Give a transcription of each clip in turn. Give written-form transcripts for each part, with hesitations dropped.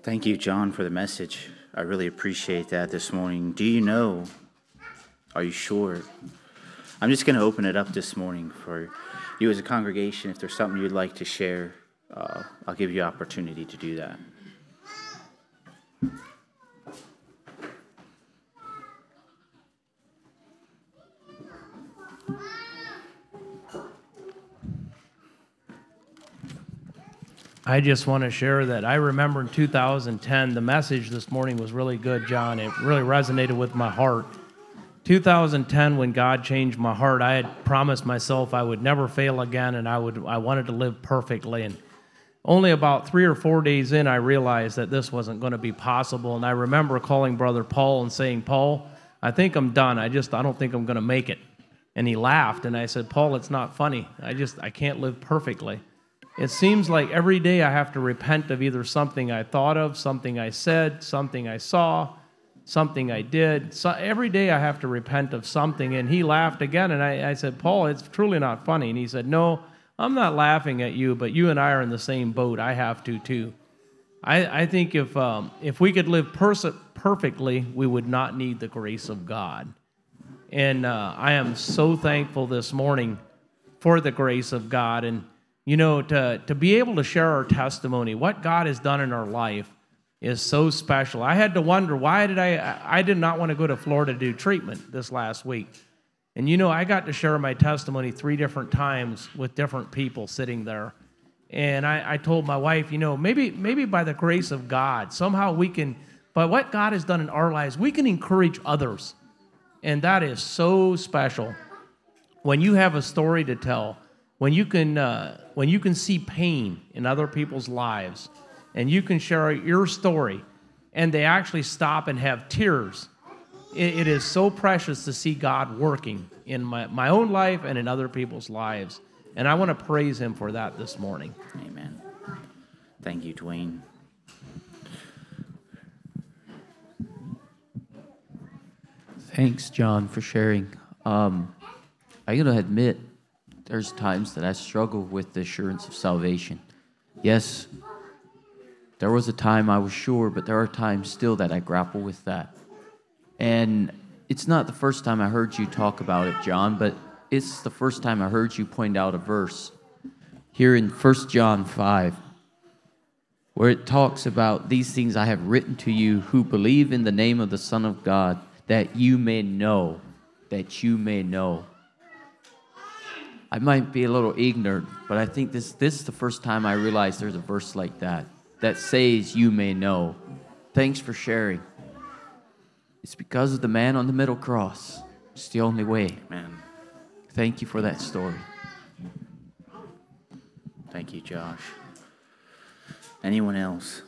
Thank you, John, for the message. I really appreciate that this morning. Do you know? Are you sure? I'm just going to open it up this morning for you as a congregation. If there's something you'd like to share, I'll give you opportunity to do that. I just want to share that I remember in 2010, the message this morning was really good, John. It really resonated with my heart. 2010, when God changed my heart, I had promised myself I would never fail again, and I wanted to live perfectly. And only about 3 or 4 days in, I realized that this wasn't going to be possible. And I remember calling Brother Paul and saying, "Paul, I think I'm done. I don't think I'm going to make it." And he laughed, and I said, "Paul, it's not funny. I can't live perfectly." It seems like every day I have to repent of either something I thought of, something I said, something I saw, something I did. So every day I have to repent of something. And he laughed again, and I said, "Paul, it's truly not funny." And he said, "No, I'm not laughing at you, but you and I are in the same boat. I have to too." I think if we could live perfectly, we would not need the grace of God. And I am so thankful this morning for the grace of God. And to be able to share our testimony, what God has done in our life is so special. I had to wonder, why did I did not want to go to Florida to do treatment this last week. And I got to share my testimony 3 different times with different people sitting there. And I told my wife, maybe by the grace of God, somehow we can, by what God has done in our lives, we can encourage others. And that is so special. When you have a story to tell, when you can see pain in other people's lives, and you can share your story, and they actually stop and have tears, it is so precious to see God working in my own life and in other people's lives. And I want to praise him for that this morning. Amen. Thank you, Dwayne. Thanks, John, for sharing. I'm going to admit there's times that I struggle with the assurance of salvation. Yes, there was a time I was sure, but there are times still that I grapple with that. And it's not the first time I heard you talk about it, John, but it's the first time I heard you point out a verse here in 1 John 5, where it talks about, "These things I have written to you who believe in the name of the Son of God, that you may know." I might be a little ignorant, but I think this is the first time I realized there's a verse like that says "you may know." Thanks for sharing. It's because of the man on the middle cross. It's the only way. Amen. Thank you for that story. Thank you, Josh. Anyone else?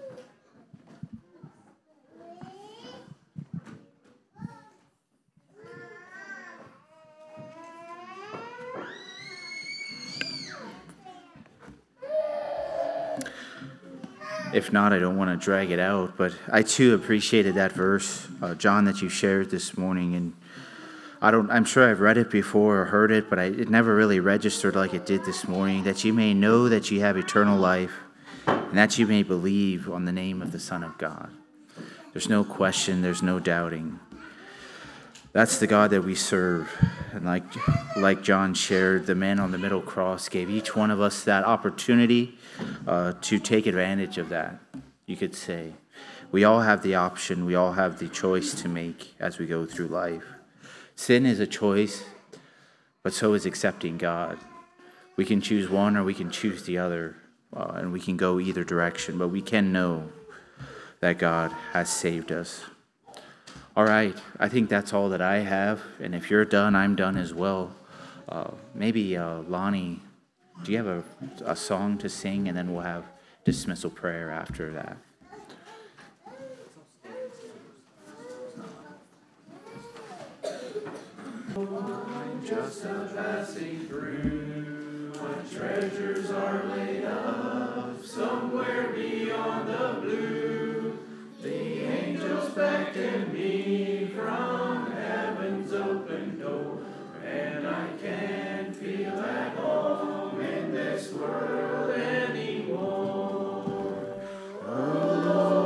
If not, I don't want to drag it out, but I too appreciated that verse, John, that you shared this morning. And I'm sure I've read it before or heard it, but it never really registered like it did this morning. That you may know that you have eternal life, and that you may believe on the name of the Son of God. There's no question, there's no doubting. That's the God that we serve. And like John shared, the man on the middle cross gave each one of us that opportunity to take advantage of that, you could say. We all have the option, we all have the choice to make as we go through life. Sin is a choice, but so is accepting God. We can choose one or we can choose the other, and we can go either direction, but we can know that God has saved us. All right, I think that's all that I have, and if you're done, I'm done as well. Maybe Lonnie, do you have a song to sing, and then we'll have dismissal prayer after that. Just a passing through, my treasures are laid up somewhere beyond the blue. The angels beckon me from heaven's open door, and I can't feel at home in this world anymore. Oh, Lord.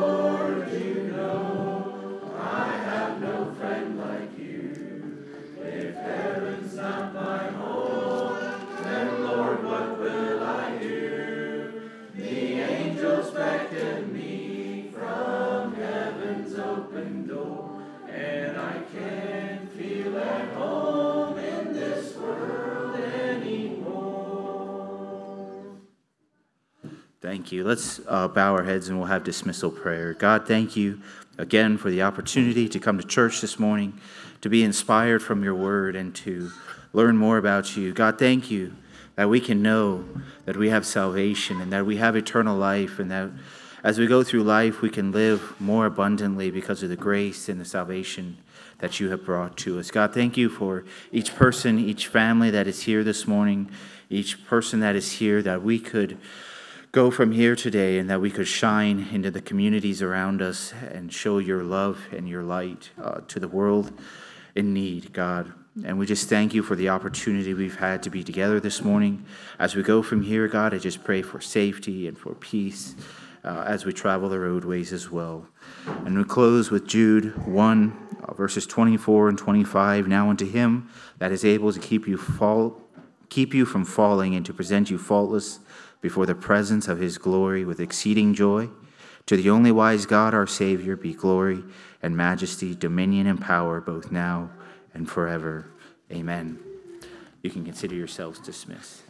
Thank you. Let's bow our heads and we'll have dismissal prayer. God, thank you again for the opportunity to come to church this morning, to be inspired from your word and to learn more about you. God, thank you that we can know that we have salvation and that we have eternal life, and that as we go through life, we can live more abundantly because of the grace and the salvation that you have brought to us. God, thank you for each person, each family that is here this morning, each person that is here, that we could go from here today and that we could shine into the communities around us and show your love and your light to the world in need, God. And we just thank you for the opportunity we've had to be together this morning. As we go from here, God, I just pray for safety and for peace as we travel the roadways as well. And we close with Jude 1, verses 24 and 25. Now unto him that is able to keep you from falling and to present you faultless before the presence of his glory with exceeding joy. To the only wise God, our Savior, be glory and majesty, dominion and power, both now and forever. Amen. You can consider yourselves dismissed.